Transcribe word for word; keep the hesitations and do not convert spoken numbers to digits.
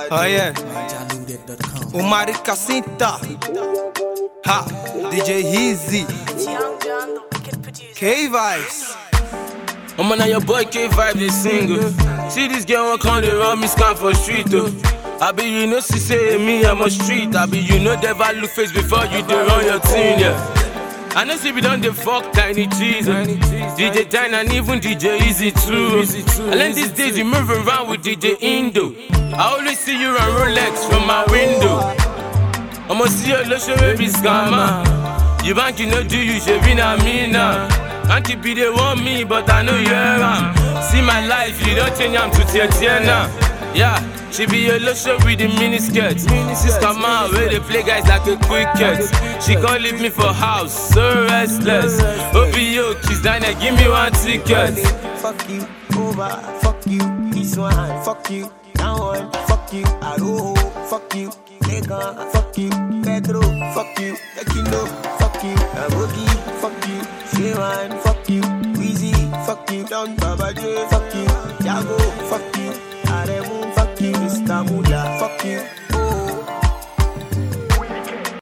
Oh yeah. Umari Casinta. Ha. D J Easy. K-Vibes. I'm on your boy K-Vibes, they single. See this girl won't come, they run me scam for street, though. I be you know, she say me, I'm a street. I be you know, never look face before you do run your team, yeah. I know she be done the fuck Tiny G's, D J Tiny and even D J Easy too. I learn these days you move around with D J Indo. I always see you run Rolex from my window. I'ma see your lotion baby scammer. You bank you know do you should be na me now. Bank you be they want me but I know you am. See my life you don't change am to tear tear now. Yeah, she be your lotion with the mini skirt. Sis come out where they play guys like a cricket. She can't leave me for house, so restless. Obi yo, kiss down there, give me one ticket. Fuck you, over, fuck you, this one, fuck you, that one, fuck you, Aroho, fuck you, Legon, fuck you, Pedro, fuck you, Ekino, fuck you, Abogi, fuck you, Shewan, fuck you, Weezy, fuck you, Don Baba J, fuck you, Jago, fuck you.